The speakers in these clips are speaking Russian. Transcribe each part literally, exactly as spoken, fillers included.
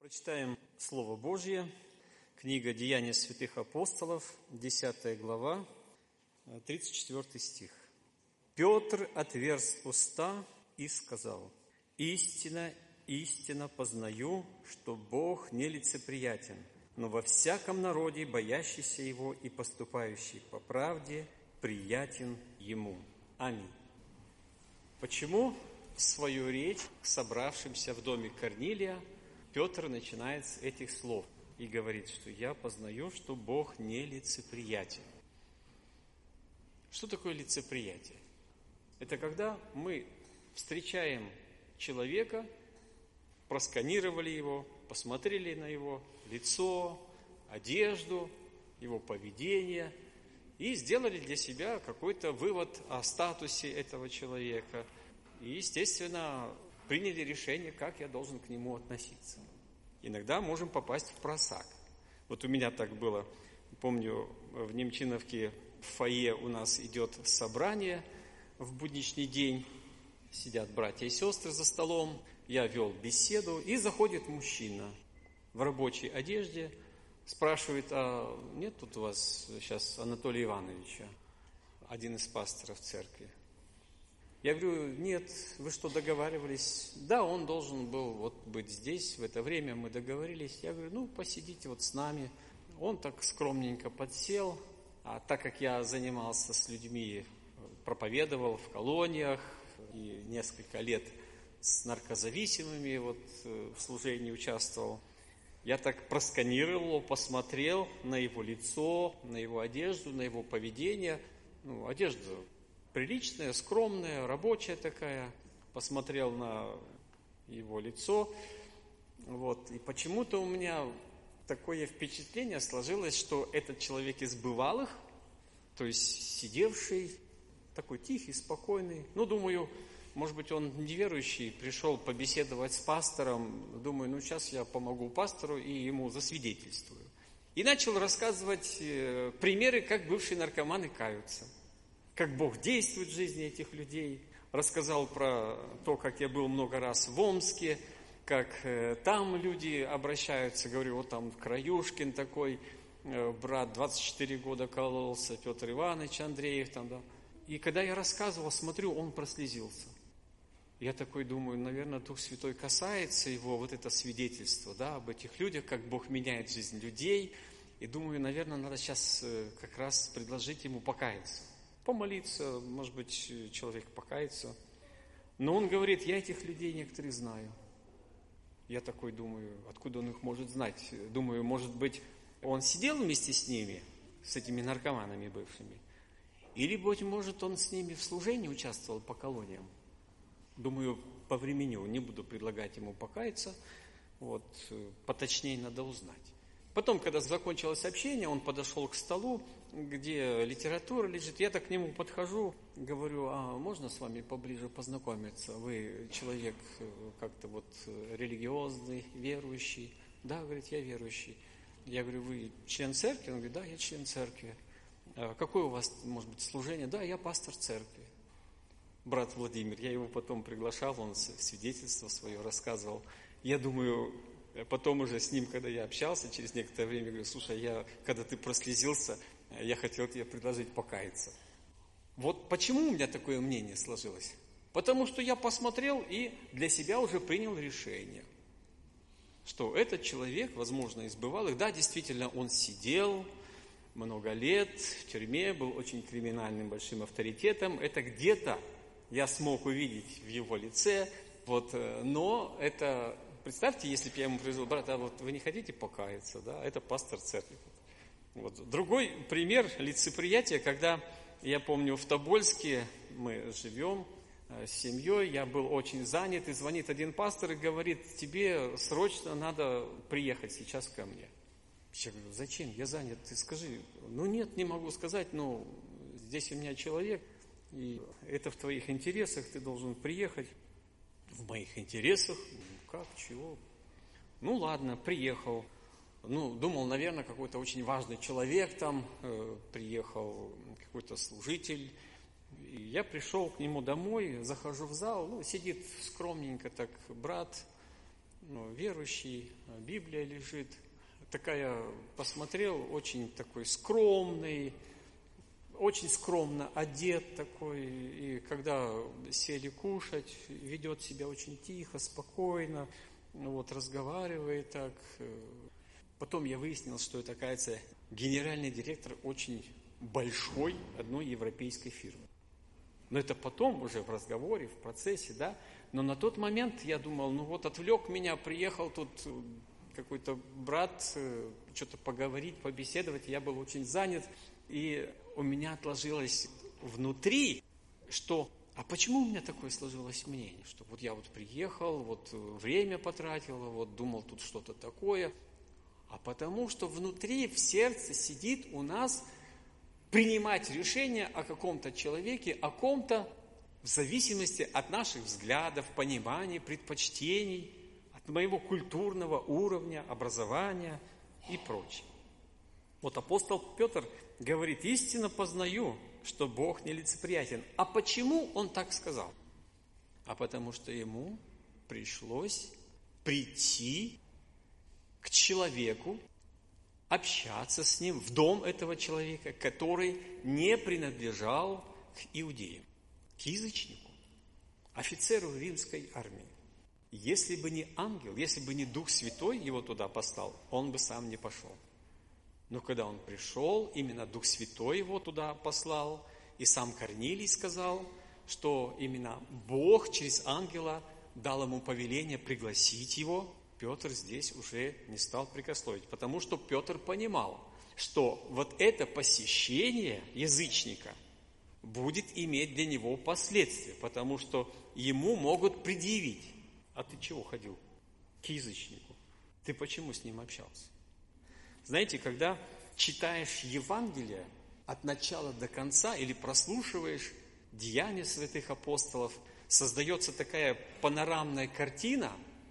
Прочитаем Слово Божье, книга «Деяния святых апостолов», десятая глава, тридцать четвёртый стих. «Петр отверз уста и сказал: истинно, истинно познаю, что Бог нелицеприятен, но во всяком народе, боящийся Его и поступающий по правде, приятен Ему. Аминь». Почему свою речь к собравшимся в доме Корнилия Петр начинает с этих слов и говорит, что я познаю, что Бог нелицеприятен. Что такое лицеприятие? Это когда мы встречаем человека, просканировали его, посмотрели на его лицо, одежду, его поведение и сделали для себя какой-то вывод о статусе этого человека. И, естественно, приняли решение, как я должен к нему относиться. Иногда можем попасть в просак. Вот у меня так было. Помню, в Немчиновке в фойе у нас идет собрание в будничный день. Сидят братья и сестры за столом. Я вел беседу, и заходит мужчина в рабочей одежде. Спрашивает: а нет тут у вас сейчас Анатолия Ивановича, один из пасторов церкви? Я говорю: нет, вы что, договаривались? Да, он должен был вот быть здесь, в это время мы договорились. Я говорю: ну, посидите вот с нами. Он так скромненько подсел, а так как я занимался с людьми, проповедовал в колониях и несколько лет с наркозависимыми вот в служении участвовал, я так просканировал его, посмотрел на его лицо, на его одежду, на его поведение. Ну, одежда приличная, скромная, рабочая такая. Посмотрел на его лицо. Вот. И почему-то у меня такое впечатление сложилось, что этот человек из бывалых, то есть сидевший, такой тихий, спокойный. Ну, думаю, может быть, он неверующий, пришел побеседовать с пастором. Думаю, ну, сейчас я помогу пастору и ему засвидетельствую. И начал рассказывать примеры, как бывшие наркоманы каются. Как Бог действует в жизни этих людей. Рассказал про то, как я был много раз в Омске, как там люди обращаются. Говорю, вот там Краюшкин такой, брат, двадцать четыре года кололся, Петр Иванович Андреев там, да. И когда я рассказывал, смотрю, он прослезился. Я такой думаю, наверное, Дух Святой касается его, вот это свидетельство, да, об этих людях, как Бог меняет жизнь людей. И думаю, наверное, надо сейчас как раз предложить ему покаяться. Помолиться, может быть, человек покается. Но он говорит: я этих людей некоторых знаю. Я такой думаю, откуда он их может знать? Думаю, может быть, он сидел вместе с ними, с этими наркоманами бывшими. Или, быть может, он с ними в служении участвовал по колониям. Думаю, повременю, не буду предлагать ему покаяться. Вот, поточнее надо узнать. Потом, когда закончилось общение, он подошел к столу, где литература лежит. Я так к нему подхожу, говорю: а можно с вами поближе познакомиться? Вы человек как-то вот религиозный, верующий. Да, говорит, я верующий. Я говорю: вы член церкви? Он говорит: да, я член церкви. А какое у вас, может быть, служение? Да, я пастор церкви. Брат Владимир, я его потом приглашал, он свидетельство свое рассказывал. Я думаю, потом уже с ним, когда я общался, через некоторое время, говорю: слушай, я, когда ты прослезился, я хотел тебе предложить покаяться. Вот почему у меня такое мнение сложилось? Потому что я посмотрел и для себя уже принял решение, что этот человек, возможно, из бывалых, да, действительно, он сидел много лет в тюрьме, был очень криминальным большим авторитетом. Это где-то я смог увидеть в его лице, вот, но это... Представьте, если бы я ему предложил: брат, а вот вы не хотите покаяться, да? Это пастор церкви. Вот. Другой пример лицеприятия, когда, я помню, в Тобольске мы живем с семьей, я был очень занят, и звонит один пастор и говорит: тебе срочно надо приехать сейчас ко мне. Я говорю: зачем? Я занят, ты скажи. Ну нет, не могу сказать, но здесь у меня человек, и это в твоих интересах, ты должен приехать. В моих интересах? Как, чего? Ну ладно, приехал. Ну, думал, наверное, какой-то очень важный человек там, э, приехал какой-то служитель. И я пришел к нему домой, захожу в зал, ну, сидит скромненько так брат, ну, верующий, Библия лежит. Такая, посмотрел, очень такой скромный, очень скромно одет такой, и когда сели кушать, ведет себя очень тихо, спокойно, вот, разговаривает так. Потом я выяснил, что это, оказывается, генеральный директор очень большой одной европейской фирмы. Но это потом уже в разговоре, в процессе, да. Но на тот момент я думал, ну вот отвлек меня, приехал тут какой-то брат, что-то поговорить, побеседовать. Я был очень занят, и у меня отложилось внутри, что, а почему у меня такое сложилось мнение, что вот я вот приехал, вот время потратил, вот думал тут что-то такое, а потому что внутри, в сердце сидит у нас принимать решение о каком-то человеке, о ком-то в зависимости от наших взглядов, пониманий, предпочтений, от моего культурного уровня, образования и прочее. Вот апостол Петр говорит, истинно познаю, что Бог нелицеприятен. А почему он так сказал? А потому что ему пришлось прийти к человеку, общаться с ним, в дом этого человека, который не принадлежал к иудеям, к язычнику, офицеру римской армии. Если бы не ангел, если бы не Дух Святой его туда послал, он бы сам не пошел. Но когда он пришел, именно Дух Святой его туда послал, и сам Корнилий сказал, что именно Бог через ангела дал ему повеление пригласить его, Петр здесь уже не стал прикословить, потому что Петр понимал, что вот это посещение язычника будет иметь для него последствия, потому что ему могут предъявить, а ты чего ходил к язычнику? Ты почему с ним общался? Знаете, когда читаешь Евангелие от начала до конца или прослушиваешь деяния святых апостолов, создается такая панорамная картина,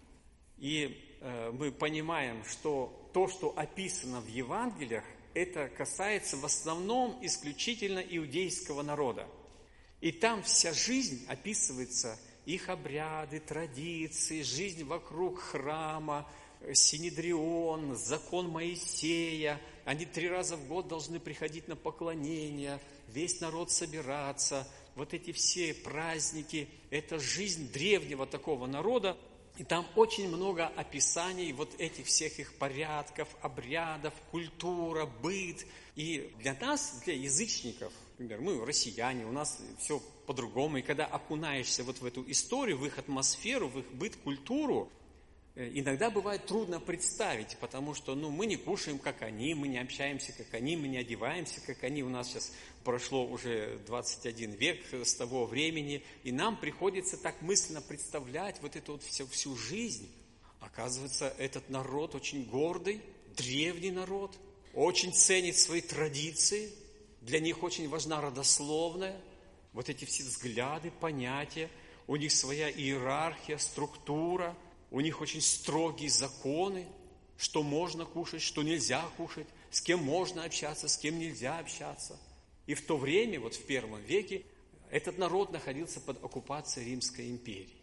и э, мы понимаем, что то, что описано в Евангелиях, это касается в основном исключительно иудейского народа. И там вся жизнь описывается, их обряды, традиции, жизнь вокруг храма, Синедрион, закон Моисея. Они три раза в год должны приходить на поклонение, весь народ собираться. Вот эти все праздники, это жизнь древнего такого народа. И там очень много описаний вот этих всех их порядков, обрядов, культура, быт. И для нас, для язычников, например, мы россияне, у нас все по-другому. И когда окунаешься вот в эту историю, в их атмосферу, в их быт, культуру, иногда бывает трудно представить, потому что ну, мы не кушаем, как они, мы не общаемся, как они, мы не одеваемся, как они. У нас сейчас прошло уже двадцать один век с того времени, и нам приходится так мысленно представлять вот эту вот всю, всю жизнь. Оказывается, этот народ очень гордый, древний народ, очень ценит свои традиции, для них очень важна родословная, вот эти все взгляды, понятия, у них своя иерархия, структура, у них очень строгие законы, что можно кушать, что нельзя кушать, с кем можно общаться, с кем нельзя общаться. И в то время, вот в первом веке, этот народ находился под оккупацией Римской империи.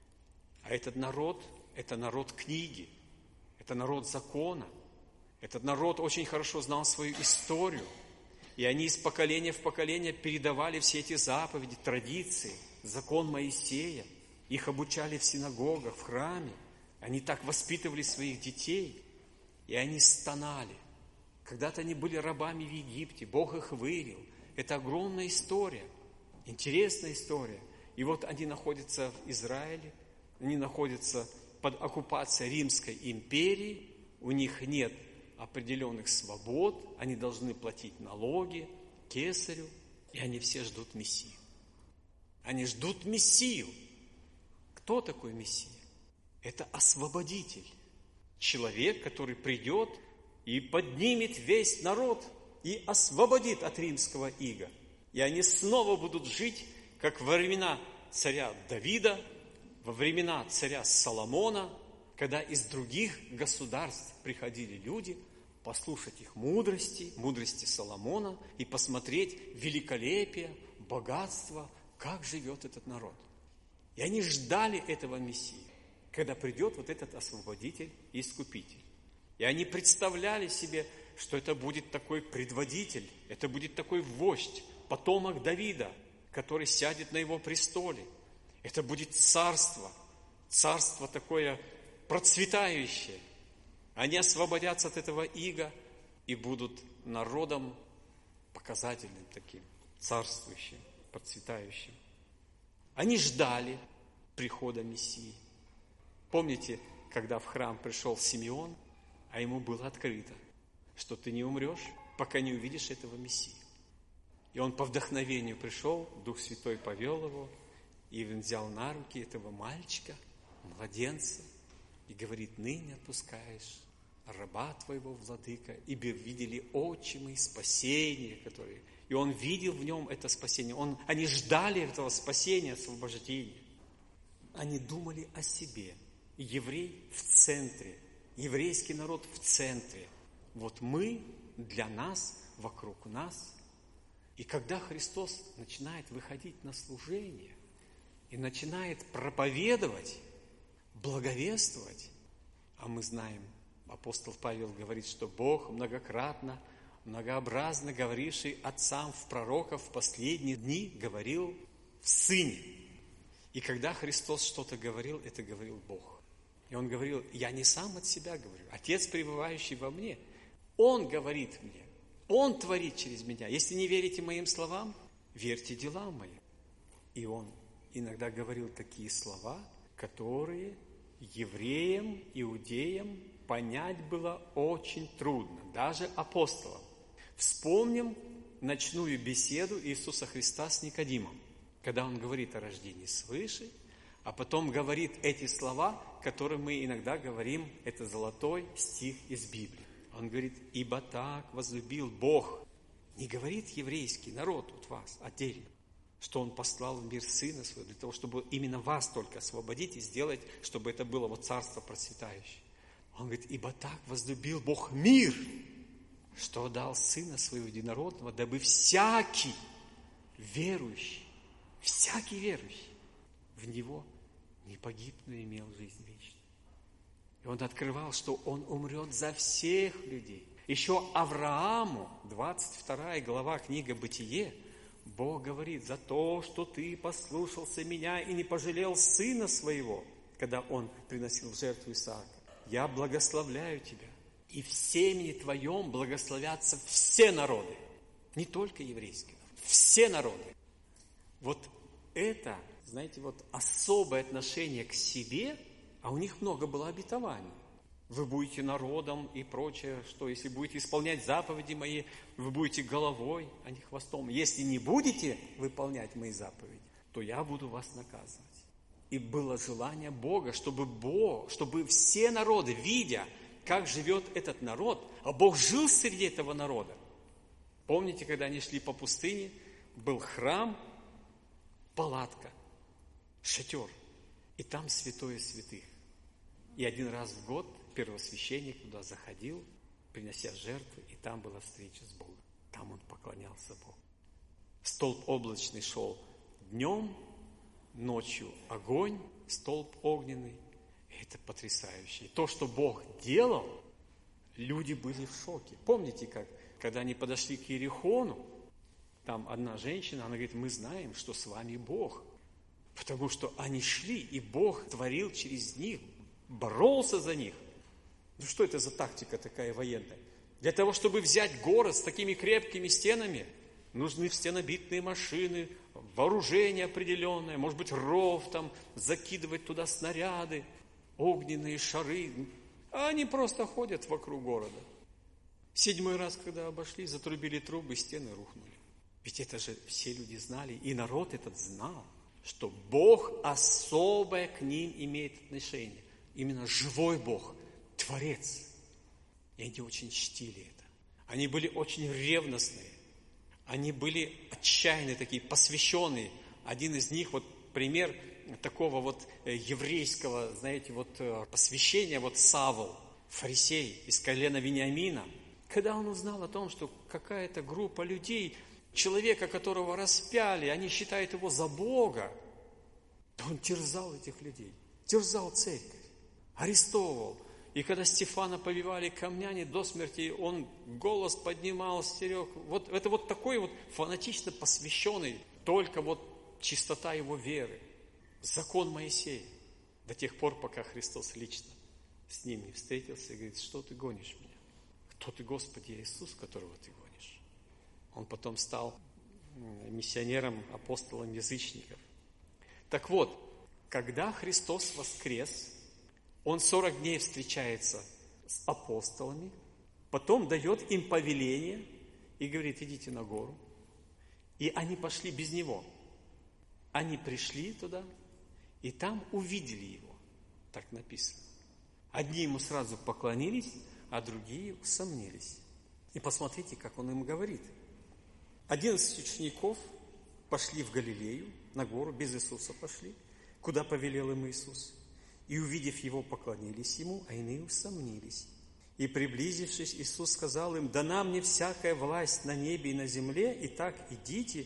А этот народ, это народ книги, это народ закона. Этот народ очень хорошо знал свою историю. И они из поколения в поколение передавали все эти заповеди, традиции, закон Моисея. Их обучали в синагогах, в храме. Они так воспитывали своих детей. И они стонали. Когда-то они были рабами в Египте, Бог их вывел. Это огромная история, интересная история. И вот они находятся в Израиле, они находятся под оккупацией Римской империи, у них нет определенных свобод, они должны платить налоги кесарю, и они все ждут Мессию. Они ждут Мессию. Кто такой Мессия? Это освободитель, человек, который придет и поднимет весь народ и освободит от римского ига. И они снова будут жить, как во времена царя Давида, во времена царя Соломона, когда из других государств приходили люди послушать их мудрости, мудрости Соломона и посмотреть великолепие, богатство, как живет этот народ. И они ждали этого Мессии. когда придет вот этот освободитель и искупитель. И они представляли себе, что это будет такой предводитель, это будет такой вождь, потомок Давида, который сядет на его престоле. Это будет царство, царство такое процветающее. Они освободятся от этого ига и будут народом показательным таким, царствующим, процветающим. Они ждали прихода Мессии. Помните, когда в храм пришел Симеон, а ему было открыто, что ты не умрешь, пока не увидишь этого Мессию. И он по вдохновению пришел, Дух Святой повел его, и он взял на руки этого мальчика, младенца, и говорит: ныне отпускаешь раба твоего, владыка, ибо видели очи мои спасение, которое... И он видел в нем это спасение. Он, они ждали этого спасения, освобождения. Они думали о себе. Еврей в центре. Еврейский народ в центре. Вот мы, для нас, вокруг нас. И когда Христос начинает выходить на служение и начинает проповедовать, благовествовать, а мы знаем, апостол Павел говорит, что Бог многократно, многообразно говоривший отцам в пророков в последние дни, говорил в Сыне. И когда Христос что-то говорил, это говорил Бог. И Он говорил: я не сам от себя говорю, Отец, пребывающий во мне, Он говорит мне, Он творит через меня. Если не верите моим словам, верьте делам моим. И Он иногда говорил такие слова, которые евреям, иудеям понять было очень трудно, даже апостолам. Вспомним ночную беседу Иисуса Христа с Никодимом, когда Он говорит о рождении свыше, а потом говорит эти слова, которые мы иногда говорим, это золотой стих из Библии. Он говорит: ибо так возлюбил Бог. Не говорит еврейский народ вот вас отдельно, что Он послал в мир Сына Своего, для того, чтобы именно вас только освободить и сделать, чтобы это было вот царство процветающее. Он говорит: ибо так возлюбил Бог мир, что дал Сына Своего единородного, дабы всякий верующий, всякий верующий в Него не погиб, но имел жизнь вечную. И Он открывал, что Он умрет за всех людей. Еще Аврааму, двадцать вторая глава книга «Бытие», Бог говорит: за то, что ты послушался меня и не пожалел сына своего, когда он приносил в жертву Исаака, я благословляю тебя. И в семени твоем благословятся все народы, не только еврейские, все народы. Вот это, знаете, вот особое отношение к себе, а у них много было обетований. Вы будете народом и прочее, что если будете исполнять заповеди мои, вы будете головой, а не хвостом. Если не будете выполнять мои заповеди, то я буду вас наказывать. И было желание Бога, чтобы Бог, чтобы все народы, видя, как живет этот народ, а Бог жил среди этого народа. Помните, когда они шли по пустыне, был храм, палатка, шатер, и там святое святых. И один раз в год первосвященник туда заходил, принося жертвы, и там была встреча с Богом. Там он поклонялся Богу. Столб облачный шел днем, ночью огонь, столб огненный. Это потрясающе. И то, что Бог делал, люди были в шоке. Помните, как, когда они подошли к Иерихону, там одна женщина, она говорит: мы знаем, что с вами Бог. Потому что они шли, и Бог творил через них, боролся за них. Ну что это за тактика такая военная? Для того, чтобы взять город с такими крепкими стенами, нужны стенобитные машины, вооружение определенное, может быть, ров там, закидывать туда снаряды, огненные шары. А они просто ходят вокруг города. Седьмой раз, когда обошли, затрубили трубы, стены рухнули. Ведь это же все люди знали, и народ этот знал, что Бог особое к ним имеет отношение. Именно живой Бог, Творец. И они очень чтили это. Они были очень ревностные. Они были отчаянные такие, посвященные. Один из них, вот пример такого вот еврейского, знаете, вот посвящения, вот Савл, фарисей из колена Вениамина. Когда он узнал о том, что какая-то группа людей, человека, которого распяли, они считают его за Бога, то он терзал этих людей, терзал церковь. арестовывал. И когда Стефана побивали камнями до смерти, он голос поднимал, стерег. Вот это вот такой вот фанатично посвященный, только вот чистота его веры. Закон Моисея. До тех пор, пока Христос лично с ним не встретился и говорит: что ты гонишь меня? Кто ты, Господи, Иисус, которого ты гонишь? Он потом стал миссионером, апостолом язычников. Так вот, когда Христос воскрес, Он сорок дней встречается с апостолами, потом дает им повеление и говорит: идите на гору. И они пошли без Него. Они пришли туда, и там увидели Его. Так написано. Одни Ему сразу поклонились, а другие усомнились. И посмотрите, как Он им говорит. Одиннадцать учеников пошли в Галилею, на гору, без Иисуса пошли, куда повелел им Иисус. И, увидев Его, поклонились Ему, а иные усомнились. И, приблизившись, Иисус сказал им: дана мне всякая власть на небе и на земле, итак, идите,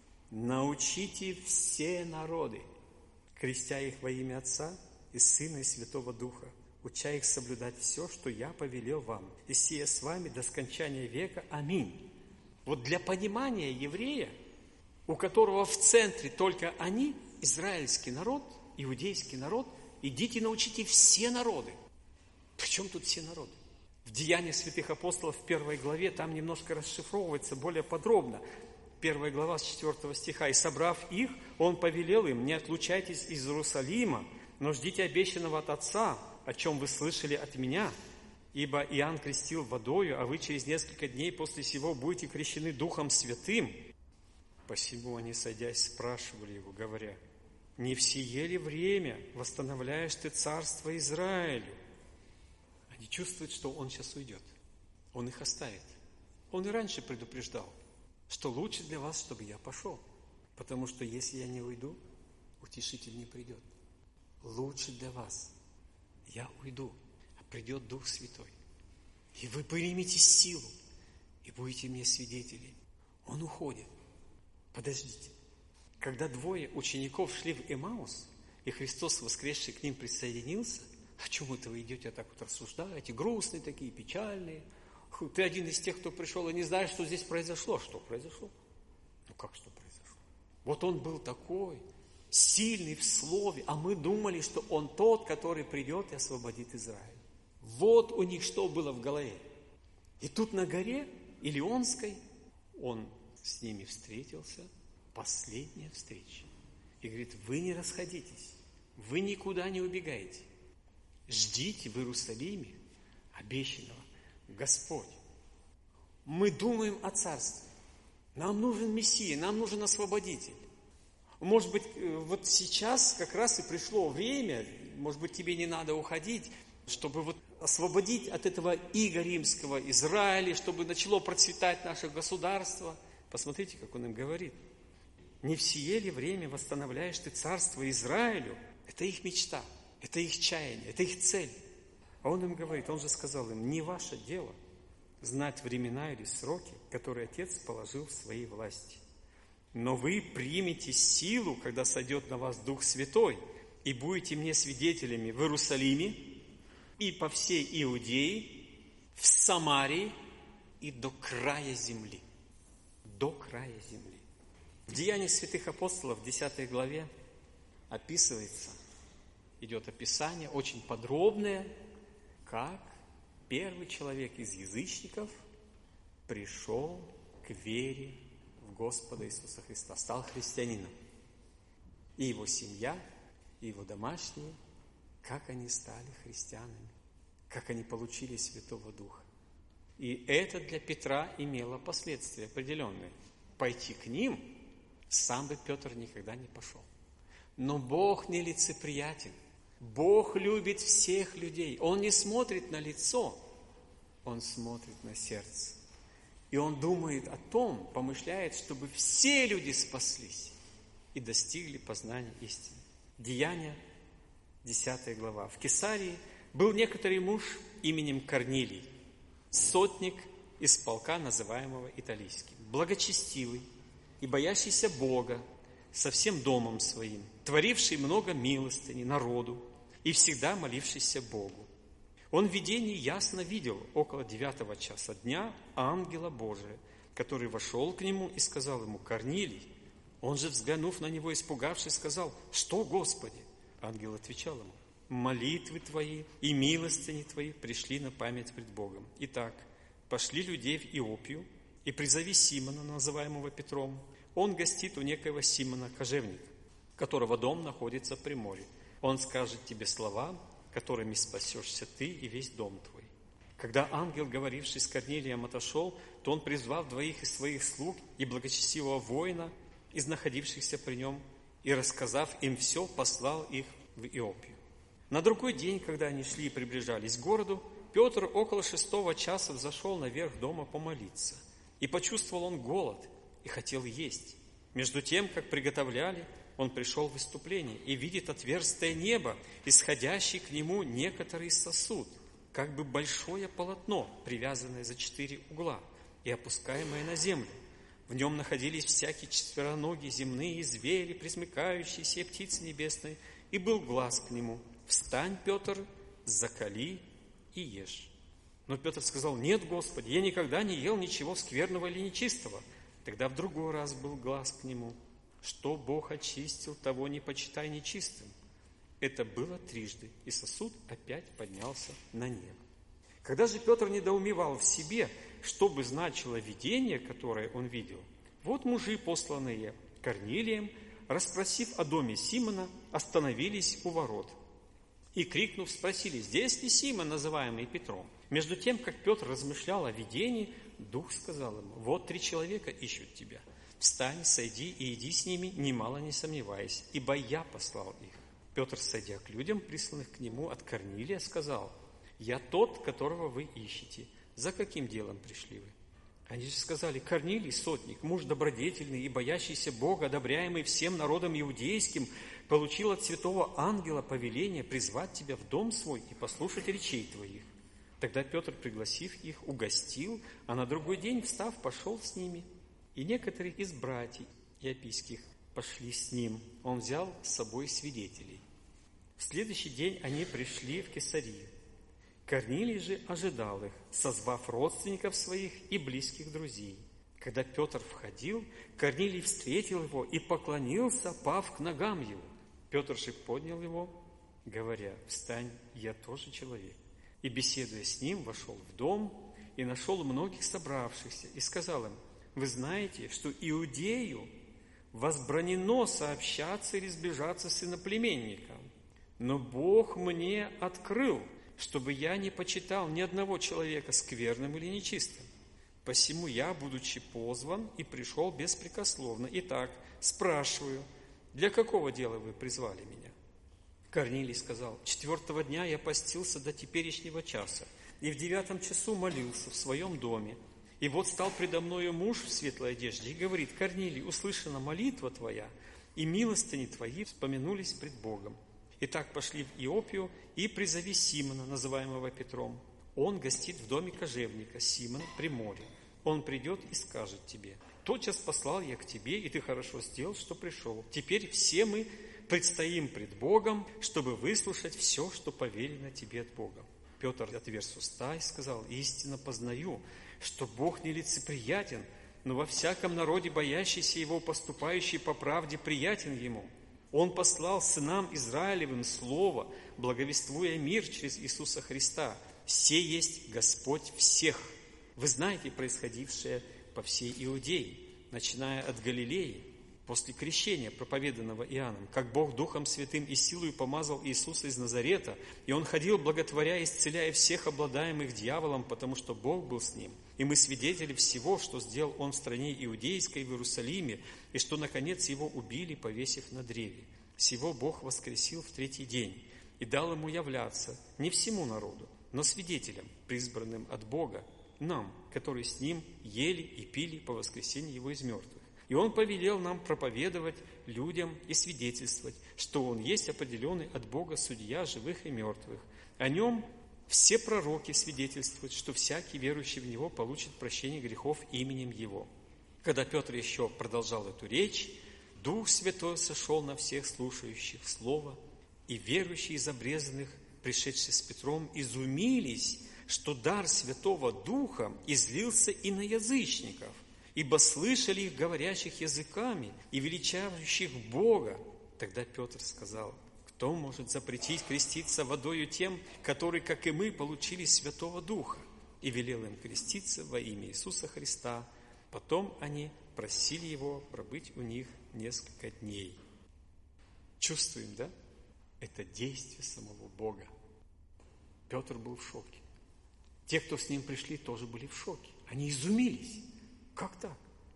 научите все народы, крестя их во имя Отца и Сына и Святого Духа, уча их соблюдать все, что я повелел вам, и сия с вами до скончания века. Аминь. Вот для понимания еврея, у которого в центре только они, израильский народ, иудейский народ, идите научите все народы. Причем тут все народы? В Деяниях святых апостолов в первой главе там немножко расшифровывается более подробно. Первая глава с четвёртого стиха. «И собрав их, Он повелел им: не отлучайтесь из Иерусалима, но ждите обещанного от Отца, о чем вы слышали от Меня. Ибо Иоанн крестил водою, а вы через несколько дней после сего будете крещены Духом Святым». Посему они, садясь, спрашивали Его, говоря: не в сие ли время восстановляешь Ты царство Израилю? Они чувствуют, что Он сейчас уйдет. Он их оставит. Он и раньше предупреждал, что лучше для вас, чтобы я пошел. Потому что если я не уйду, утешитель не придет. Лучше для вас я уйду, а придет Дух Святой. И вы примете силу, и будете мне свидетелей. Он уходит. Подождите. Когда двое учеников шли в Эмаус, и Христос, воскресший, к ним присоединился: о чем это вы идете так вот рассуждаете, грустные такие, печальные? Ты один из тех, кто пришел и не знаешь, что здесь произошло. Что произошло? Ну как что произошло? Вот он был такой, сильный в слове, а мы думали, что он тот, который придет и освободит Израиль. Вот у них что было в голове. И тут на горе Илионской он с ними встретился, последняя встреча. И говорит: вы не расходитесь, вы никуда не убегаете. Ждите в Иерусалиме обещанного Господь. Мы думаем о царстве. Нам нужен Мессия, нам нужен Освободитель. Может быть, вот сейчас как раз и пришло время, может быть, тебе не надо уходить, чтобы вот освободить от этого ига римского Израиля, чтобы начало процветать наше государство. Посмотрите, как он им говорит. Не в сие ли время восстановляешь ты царство Израилю? Это их мечта, это их чаяние, это их цель. А он им говорит, он же сказал им: не ваше дело знать времена или сроки, которые Отец положил в своей власти. Но вы примете силу, когда сойдет на вас Дух Святой, и будете мне свидетелями в Иерусалиме и по всей Иудее, в Самарии и до края земли. До края земли. В Деяниях святых апостолов в десятой главе описывается, идет описание очень подробное, как первый человек из язычников пришел к вере в Господа Иисуса Христа, стал христианином. И его семья, и его домашние, как они стали христианами, как они получили Святого Духа. И это для Петра имело последствия определенные. Пойти к ним сам бы Петр никогда не пошел. Но Бог нелицеприятен. Бог любит всех людей. Он не смотрит на лицо, Он смотрит на сердце. И Он думает о том, помышляет, чтобы все люди спаслись и достигли познания истины. Деяния, десятая глава. В Кесарии был некоторый муж именем Корнилий, сотник из полка, называемого Италийским, благочестивый и боящийся Бога со всем домом своим, творивший много милостыни народу и всегда молившийся Богу. Он в видении ясно видел около девятого часа дня ангела Божия, который вошел к нему и сказал ему: «Корнилий». Он же, взглянув на него, испугавшись, сказал: «Что, Господи?» Ангел отвечал ему: «Молитвы твои и милостыни твои пришли на память пред Богом. Итак, пошли людей в Иопию и призови Симона, называемого Петром. Он гостит у некоего Симона кожевника, которого дом находится при море. Он скажет тебе слова, которыми спасешься ты и весь дом твой». Когда ангел, говоривший с Корнилием, отошел, то он, призвав двоих из своих слуг и благочестивого воина, из находившихся при нем, и, рассказав им все, послал их в Иопию. На другой день, когда они шли и приближались к городу, Петр около шестого часа взошел наверх дома помолиться. И почувствовал он голод, и хотел есть. Между тем, как приготовляли, он пришел в выступление и видит отверстие неба, исходящий к нему некоторый сосуд, как бы большое полотно, привязанное за четыре угла и опускаемое на землю. В нем находились всякие четвероногие земные звери, пресмыкающиеся, и птицы небесные, и был глас к нему: «Встань, Петр, закали и ешь». Но Петр сказал: «Нет, Господи, я никогда не ел ничего скверного или нечистого». Тогда в другой раз был глас к нему: «Что Бог очистил, того не почитай нечистым». Это было трижды, и сосуд опять поднялся на небо. Когда же Петр недоумевал в себе, что бы значило видение, которое он видел, вот мужи, посланные Корнилием, расспросив о доме Симона, остановились у ворот и, крикнув, спросили: «Здесь ли Симон, называемый Петром?» Между тем, как Петр размышлял о видении, Дух сказал ему: «Вот три человека ищут тебя. Встань, сойди и иди с ними, немало не сомневаясь, ибо я послал их». Петр, сойдя к людям, присланных к нему от Корнилия, сказал: «Я тот, которого вы ищете. За каким делом пришли вы?» Они же сказали: «Корнилий, сотник, муж добродетельный и боящийся Бога, одобряемый всем народом иудейским, получил от святого ангела повеление призвать тебя в дом свой и послушать речей твоих». Тогда Петр, пригласив их, угостил, а на другой день, встав, пошел с ними. И некоторые из братьев иопийских пошли с ним. Он взял с собой свидетелей. В следующий день они пришли в Кесарию. Корнилий же ожидал их, созвав родственников своих и близких друзей. Когда Петр входил, Корнилий встретил его и поклонился, пав к ногам его. Петр же поднял его, говоря: «Встань, я тоже человек». И, беседуя с ним, вошел в дом и нашел многих собравшихся, и сказал им: «Вы знаете, что Иудею возбранено сообщаться или сближаться с иноплеменником, но Бог мне открыл, чтобы я не почитал ни одного человека скверным или нечистым. Посему я, будучи позван, и пришел беспрекословно. Итак, спрашиваю, для какого дела вы призвали меня?» Корнилий сказал: «Четвертого дня я постился до теперешнего часа, и в девятом часу молился в своем доме. И вот стал предо мною муж в светлой одежде и говорит: Корнилий, услышана молитва твоя, и милостыни твои вспомянулись пред Богом. Итак, пошли в Иопию и призови Симона, называемого Петром. Он гостит в доме кожевника Симона при море. Он придет и скажет тебе: тотчас послал я к тебе, и ты хорошо сделал, что пришел. Теперь все мы предстоим пред Богом, чтобы выслушать все, что повелено тебе от Бога». Петр отверз уста и сказал: «Истинно познаю, что Бог нелицеприятен, но во всяком народе, боящийся Его, поступающий по правде, приятен Ему. Он послал сынам Израилевым слово, благовествуя мир через Иисуса Христа. Се есть Господь всех. Вы знаете происходившее по всей Иудее, начиная от Галилеи, после крещения, проповеданного Иоанном, как Бог Духом Святым и силою помазал Иисуса из Назарета, и Он ходил, благотворя и исцеляя всех обладаемых дьяволом, потому что Бог был с Ним. И мы свидетели всего, что сделал Он в стране Иудейской, в Иерусалиме, и что, наконец, Его убили, повесив на древе. Сего Бог воскресил в третий день и дал Ему являться не всему народу, но свидетелям, призванным от Бога, нам, которые с Ним ели и пили по воскресении Его из мертвых. И Он повелел нам проповедовать людям и свидетельствовать, что Он есть определенный от Бога судья живых и мертвых. О Нем все пророки свидетельствуют, что всякий верующий в Него получит прощение грехов именем Его». Когда Петр еще продолжал эту речь, Дух Святой сошел на всех слушающих Слово, И верующие из обрезанных, пришедшие с Петром, изумились, что дар Святого Духа излился и на язычников, ибо слышали их говорящих языками и величающих Бога. Тогда Петр сказал: кто может запретить креститься водою тем, которые, как и мы, получили Святого Духа? И велел им креститься во имя Иисуса Христа. Потом они просили его пробыть у них несколько дней. Чувствуем, да? Это действие самого Бога. Петр был в шоке. Те, кто с ним пришли, тоже были в шоке. Они изумились. Как так?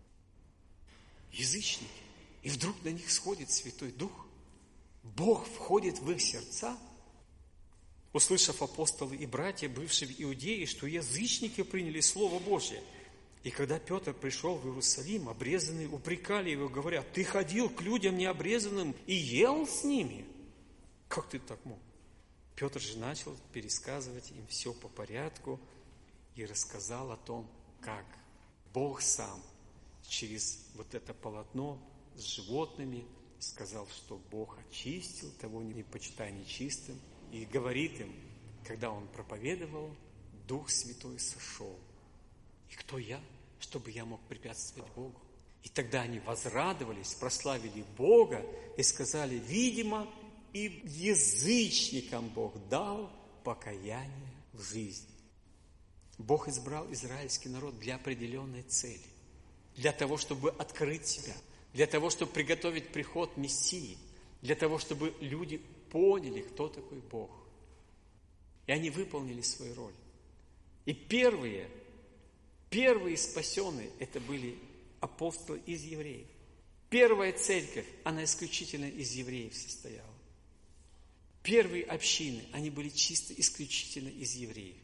Язычники. И вдруг на них сходит Святой Дух. Бог входит в их сердца. Услышав апостолы и братья, бывшие в Иудее, что язычники приняли Слово Божье. И когда Петр пришел в Иерусалим, обрезанные упрекали его, говоря: ты ходил к людям необрезанным и ел с ними. Как ты так мог? Петр же начал пересказывать им все по порядку и рассказал о том, как Бог сам через вот это полотно с животными сказал, что Бог очистил того, не почитай нечистым. И говорит им, когда он проповедовал, Дух Святой сошел. И кто я, чтобы я мог препятствовать Богу? И тогда они возрадовались, прославили Бога и сказали: видимо, и язычникам Бог дал покаяние в жизни. Бог избрал израильский народ для определенной цели. Для того, чтобы открыть себя. Для того, чтобы приготовить приход Мессии. Для того, чтобы люди поняли, кто такой Бог. И они выполнили свою роль. И первые, первые спасенные, это были апостолы из евреев. Первая церковь, она исключительно из евреев состояла. Первые общины, они были чисто исключительно из евреев.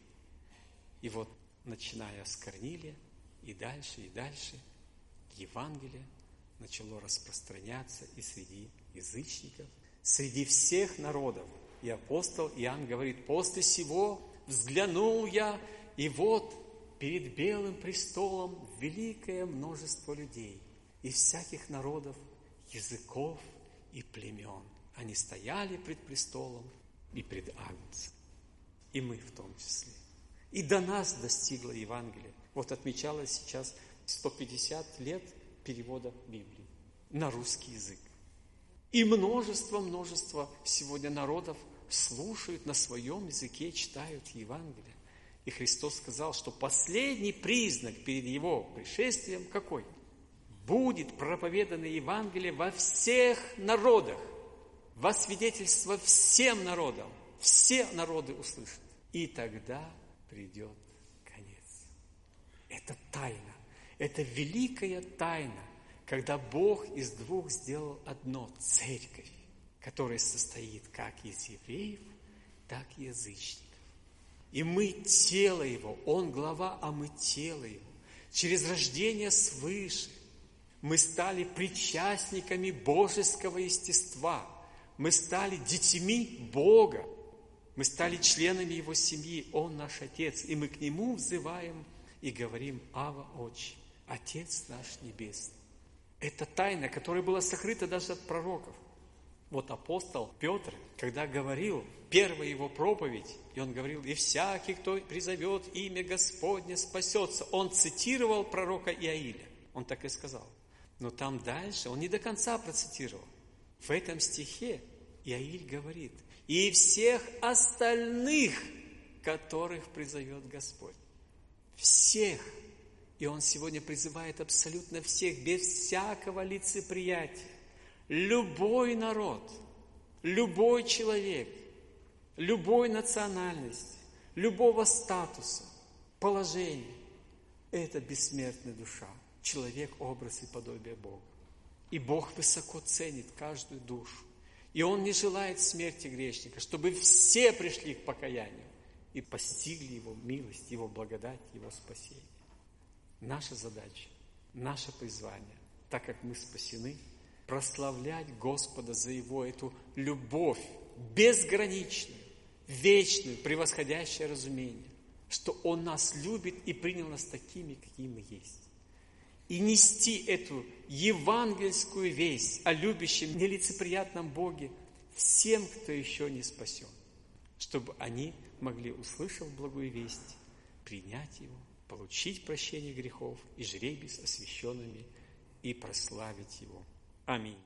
И вот, начиная с Корнилия, и дальше, и дальше, Евангелие начало распространяться и среди язычников, среди всех народов. И апостол Иоанн говорит: после сего взглянул я, и вот перед белым престолом великое множество людей, из всяких народов, языков и племен. Они стояли пред престолом и пред Агнцем. И мы в том числе. И до нас достигло Евангелие. Вот отмечалось сейчас сто пятьдесят лет перевода Библии на русский язык. И множество-множество сегодня народов слушают на своем языке, читают Евангелие. И Христос сказал, что последний признак перед Его пришествием какой? Будет проповедано Евангелие во всех народах, во свидетельство всем народам. Все народы услышат. И тогда придет конец. Это тайна. Это великая тайна, когда Бог из двух сделал одно – церковь, которая состоит как из евреев, так и язычников. И мы тело Его, Он глава, а мы тело Его. Через рождение свыше мы стали причастниками божеского естества. Мы стали детьми Бога. Мы стали членами Его семьи. Он наш Отец. И мы к Нему взываем и говорим: Ава, Отче, Отец наш Небесный. Это тайна, которая была сокрыта даже от пророков. Вот апостол Петр, когда говорил, первая его проповедь, и он говорил: и всякий, кто призовет имя Господне, спасется. Он цитировал пророка Иаиля. Он так и сказал. Но там дальше он не до конца процитировал. В этом стихе Иаиль говорит: и всех остальных, которых призовет Господь. Всех. И он сегодня призывает абсолютно всех, без всякого лицеприятия. Любой народ, любой человек, любой национальности, любого статуса, положения – это бессмертная душа. Человек – образ и подобие Бога. И Бог высоко ценит каждую душу. И Он не желает смерти грешника, чтобы все пришли к покаянию и постигли Его милость, Его благодать, Его спасение. Наша задача, наше призвание, так как мы спасены, прославлять Господа за Его эту любовь безграничную, вечную, превосходящее разумение, что Он нас любит и принял нас такими, какие мы есть. И нести эту евангельскую весть о любящем, нелицеприятном Боге всем, кто еще не спасен, чтобы они могли, услышав благую весть, принять его, получить прощение грехов и жребий с освященными и прославить его. Аминь.